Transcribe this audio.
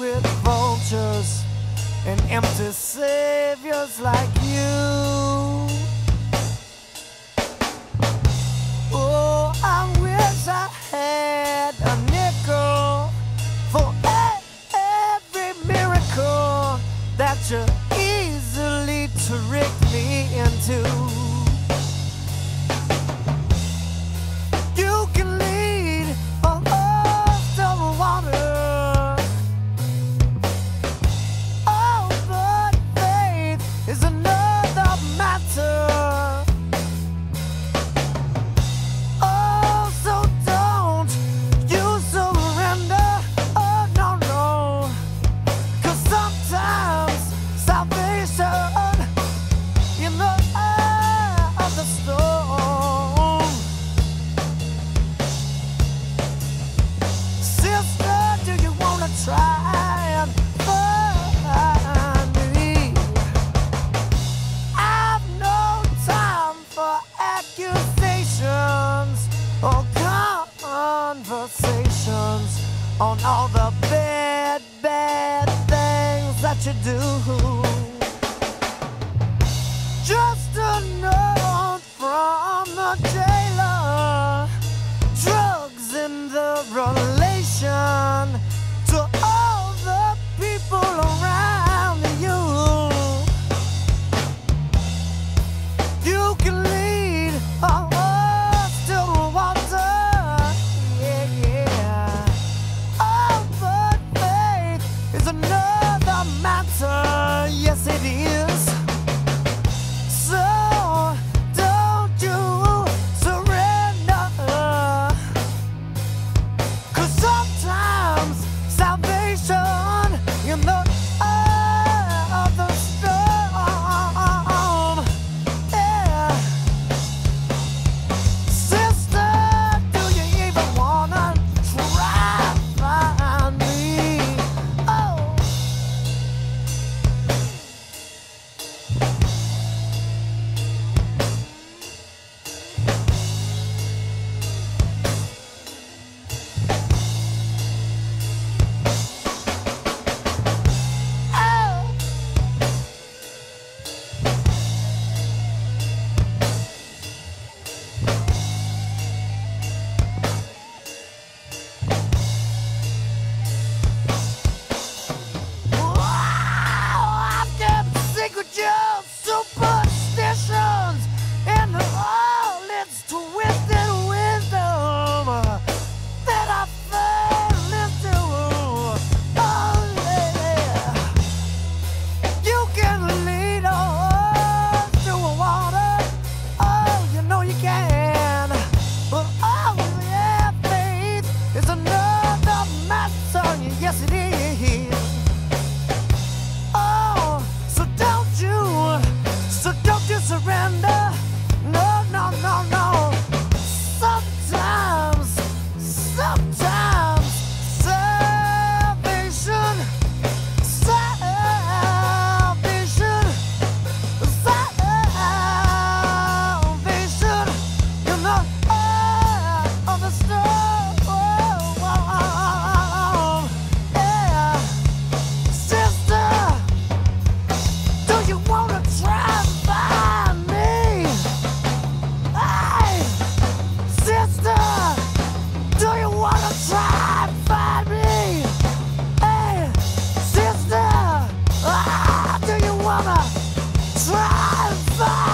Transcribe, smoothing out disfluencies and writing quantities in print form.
with vultures and empty saviors like you. Oh, I wish I had a nickel for every miracle that you easily trick me into. You can lead a horse to water. Oh, but faith is another matter. Oh, so don't you surrender. Oh, no, no. 'Cause sometimes salvation in the eye of the storm. Sister, do you wanna try and find me? I've no time for accusations or conversations on all the bad, bad things that you do. Just a note from the jailer. Drugs in the relation to all the people around you. You can lead a horse to water, yeah, yeah. Oh, but faith is another matter, yes it is. So don't you surrender. 'Cause sometimes salvation in the eye of the storm. Yeah. Sister, do you even wanna try find me? Oh. I've kept secret your superstitions and all its twisted wisdom that I fell into. Oh, yeah. You can lead a horse to water. Oh, you know you can. But oh, yeah, faith is another matter. Yes, it is. Oh, so don't you surrender. No, no, no, no. Sometimes salvation, salvation, salvation, you know, of the storm. Yeah. Sister, do you wanna try and find me? Hey, sister, do you wanna try and find me? Hey, sister, do you wanna try and find